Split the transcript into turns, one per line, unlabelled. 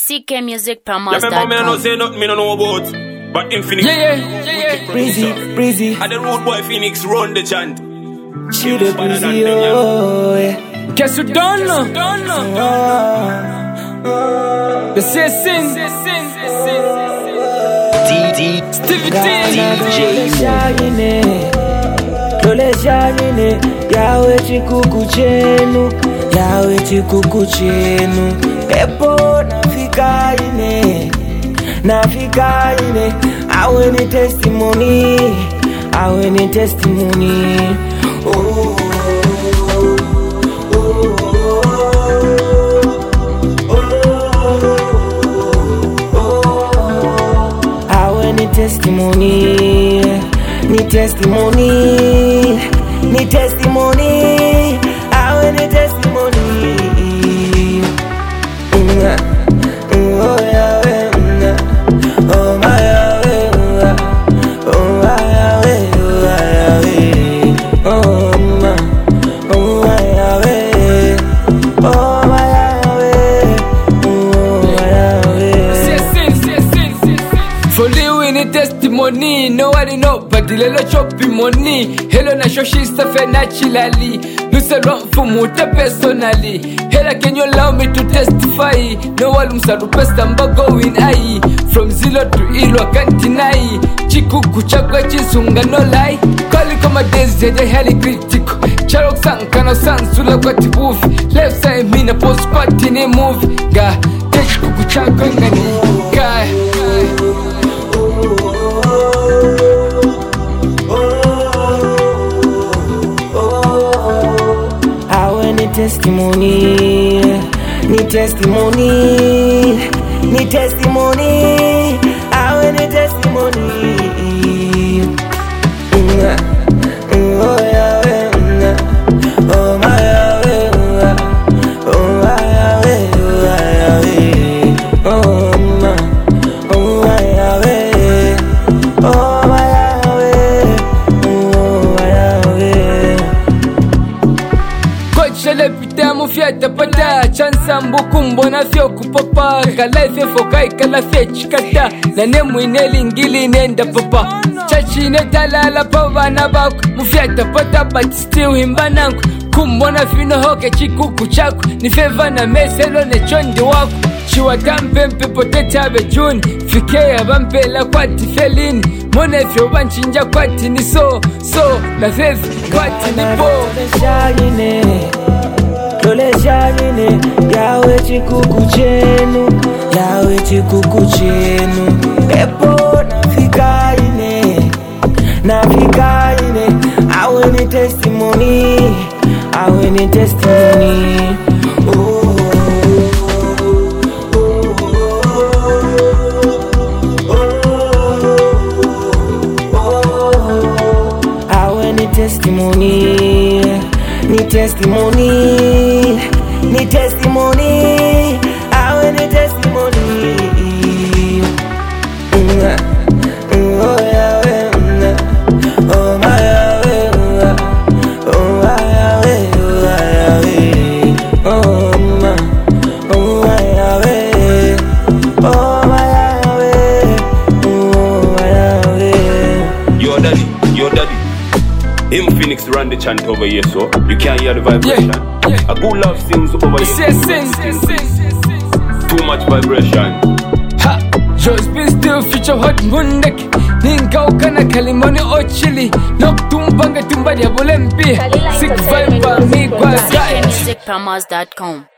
ckmusicpromos.com.
Yeah, me no say nothing me no know about. But Infinix,
Breezy.
And the road boy Phoenix run the chant.
She the breezy, oh yeah.
Guess who don't know? The sin. Stevie D.
Tole shagine, yawe chikuku chenu. Epo nafika ine, awe ni testimony. Oh. Ni testimony. Awe ni testimony. Oh Yahweh, oh my Yahweh, oh my Yahweh, oh my Yahweh, oh my Yahweh.
For living a testimony, nobody know, but the little choppy money. Hello, na shoshi stuff naturally. You said run for muta personally. Hela, can you allow me to testify? No one msaru pesta mba going high. From zero to hilo, I can't deny. Chiku kuchakwa chisunga no lie. Calling come a days, they heli critical. Charok sang, kano sang, sula kwa tibufi. Left side, me na post party in a movie. Ga, techi kukuchakwa ngani. Ga,
Ni testimony. Awe ni testimony. Oh Yahweh, oh my Yahweh, oh my Yahweh, oh my Yahweh, oh my Yahweh.
Kochele pita mufiata pata chansa mbuku mbona fyo kupapa kalaife fokai kalafe chikata na nemu ineli ngili nenda papa chachi netalala pavana baku mufiata pata but still himbanangu kumbona fino hoke chikuku chaku ni feva na meselo ne chondi waku chiwa tampempe potete abe juni fikeya bampela kwati felini mone fyo banchinja kwati ni so na fevi kwati ni po
Tole shagine, yawe chikuku chenu. Epo nafika ine, awe ni testimony. Oh. Awe ni testimony. Ni testimony. Awe ni testimony. Oh Yahweh, oh my Yahweh, oh my Yahweh, oh my Yahweh, oh my Yahweh.
Your daddy. Infinix run the chant over here, so you can't hear the vibration.
Yeah.
A good love sings over here. Too much vibration.
Ha, Joe's been still future hot mundek. Ninka ukana kalimoni ochili. Nok tumbanga tumba ya bolempi. Sick vibe mi kwa side.
ckmusicpromos.com.